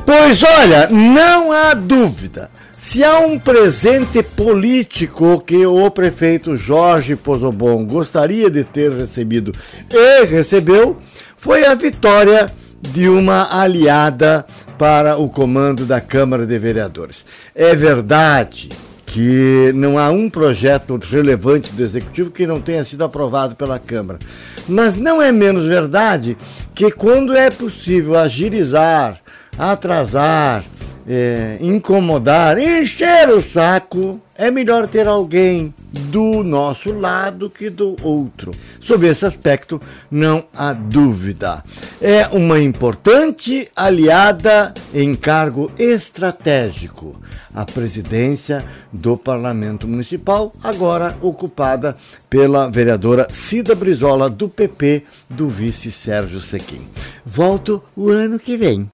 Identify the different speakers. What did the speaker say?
Speaker 1: Pois olha, não há dúvida. Se há um presente político que o prefeito Jorge Pozzobon gostaria de ter recebido e recebeu, foi a vitória de uma aliada para o comando da Câmara de Vereadores. É verdade que não há um projeto relevante do Executivo que não tenha sido aprovado pela Câmara. Mas não é menos verdade que quando é possível agilizar, atrasar, incomodar, encher o saco, é melhor ter alguém do nosso lado que do outro. Sob esse aspecto, não há dúvida. É uma importante aliada em cargo estratégico. A presidência do Parlamento Municipal, agora ocupada pela vereadora Cida Brizola, do PP, do vice Sérgio Sequim. Volto o ano que vem.